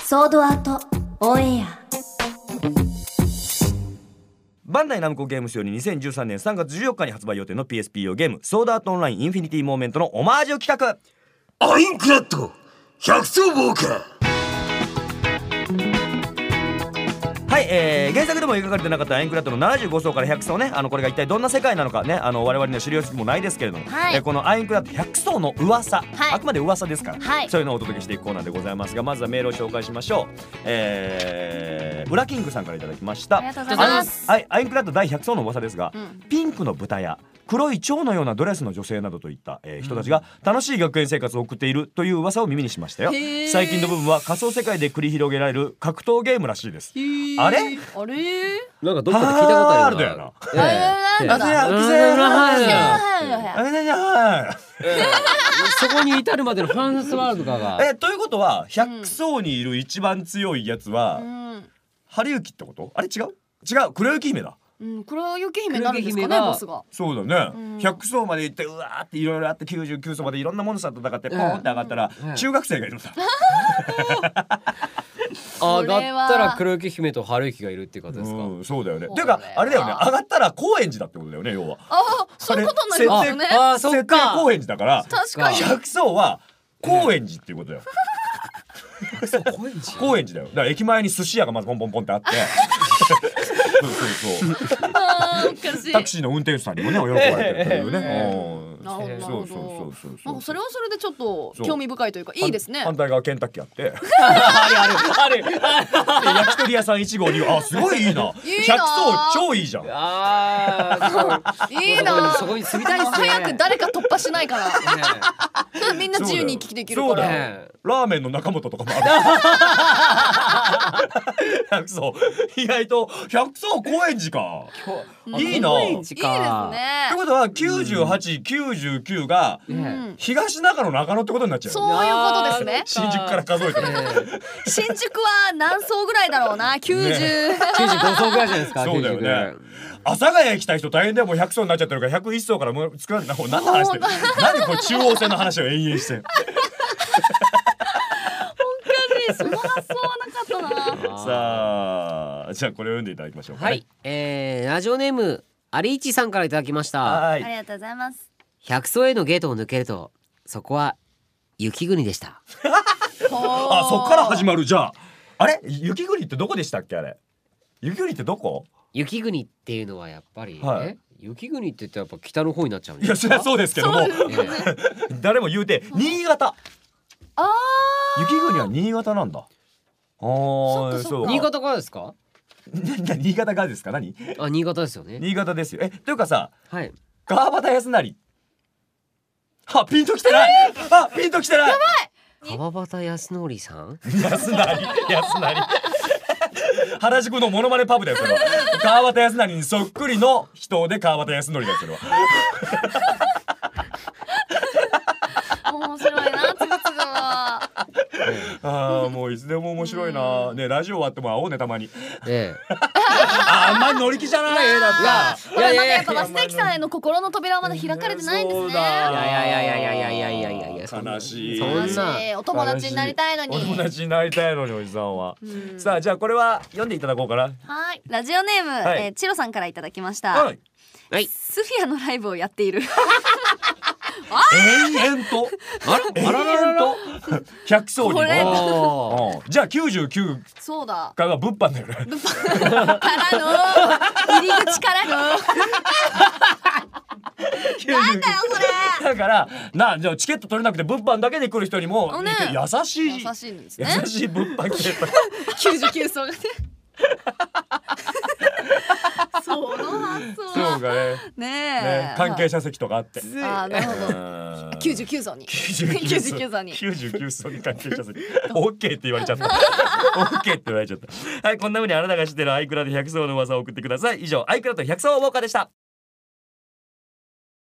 ソードアートオンエア。 バンダイナムコゲームスより2013年3月14日に発売予定の PSP 用ゲームソードアートオンラインインフィニティモーメントのオマージュ企画、 アインクラッド百層ウォーカー。 はい、原作でも描かれてなかったアインクラッドの75層から100層ね、これが一体どんな世界なのかね、我々には知る由もないですけれども、 はい、 このアインクラッド100層の噂、 はい、 あくまで噂ですから、 はい、 そういうのをお届けしていくコーナーでございますが、まずはメールを紹介しましょう。ウラキングさんからいただきました。 ありがとうございます。 はい、アインクラッド第100層の噂ですが、 うん、 ピンクの豚や黒い蝶のようなドレスの女性などといった、人たちが楽しい学園生活を送っているという噂を耳にしましたよ。最近の部分は仮想世界で繰り広げられる格闘ゲームらしいです。あれなんかどっかで聞いたことあるだよな。 そこに至るまでのファンスワードがということは100層にいる一番強いやつは春雪ってこと？あれ違う黒雪姫だ。 黒雪姫になるんですかね、ボスが。 そうだね、100層まで行ってうわーっていろいろあって99層までいろんなモンスターと戦ってポーンって上がったら中学生がいるんだ。 上がったら黒雪姫と春雪がいるっていうことですか？ そうだよね。ていうかあれだよね、上がったら高円寺だってことだよね、要は。 そういうことになりますね。 設定高円寺だから確かに 100層は高円寺っていうことだよ。高円寺だよ。だから駅前に寿司屋がまずポンポンポンってあってそうタクシーの運転手さんにもね喜ばれてるというね。 なるほど。 そうそれはそれでちょっと興味深いというかいいですね。 反対側ケンタッキーあってある焼き鳥屋さん1号2号、あすごいいいな。100層超いいじゃん。 いいな。 そこに住みたいですね。 早く誰か突破しないからみんな自由に行き来できるから。 ラーメンの中本とかもある。100層意外と100層高円寺か。いいな。いいですね。ってことは98、99が東中野中野ってことになっちゃう。 そういうことですね。 新宿から数えて新宿は何層ぐらいだろうな。95 層ぐらいじゃないですか。 そうだよね。阿佐ヶ谷来た人大変だよ。もう100層になっちゃってるから101層からもう作られた。何の話してる。何これ中央線の話を延々してる。 その発想はなかったな。 さあじゃあこれを読んでいただきましょうか、ね。 はい、ラジオネームアリイチさんからいただきました。 ありがとうございます。 100層へのゲートを抜けるとそこは雪国でした。 あ、そっから始まる。じゃあれ雪国ってどこでしたっけ？あれ雪国ってどこ？ 雪国っていうのはやっぱり、雪国って言ったらやっぱ北の方になっちゃうんですか？いやそれはそうですけども、誰も言うて新潟。雪国は新潟なんだ。 そう新潟からですか？ 新潟からですか？何？ 新潟ですよね。 新潟ですよ。というかさ、 川端康成。ピンときてない。ピンときてない。やばい。川端康成さん？ 康成。原宿のモノマネパブだよそれは。川端康成にそっくりの人で川端康成だよそれは。 面白いな、つぶつぶは。 もういつでも面白いな。ね、ラジオ終わっても会おうねたまに。 あんまり乗り気じゃない。だった。 やっぱ増田さんへの心の扉はまだ開かれてないんですね。いや悲しい。 そんなお友達になりたいのに。 お友達になりたいのにおじさんは。さあじゃあこれは読んでいただこうかな。 はい。ラジオネームチロさんからいただきました。スフィアのライブをやっている。 延々と100層に。じゃあ99 そうだが物販だよね。 からの入り口からのなんだよそれ。 だからじゃあチケット取れなくて物販だけで来る人にも優しいんですね。 優しい物販系。 99層がね。その発想。 そうがね。関係者席とかあって。 なるほど。99層に。99層に。 99層に関係者席。オッケーって言われちゃった。オッケーって言われちゃった。はい、こんな風にあなたが知ってるアイクラで100層の噂を送ってください。以上、アイクラと100層ウォーカーでした。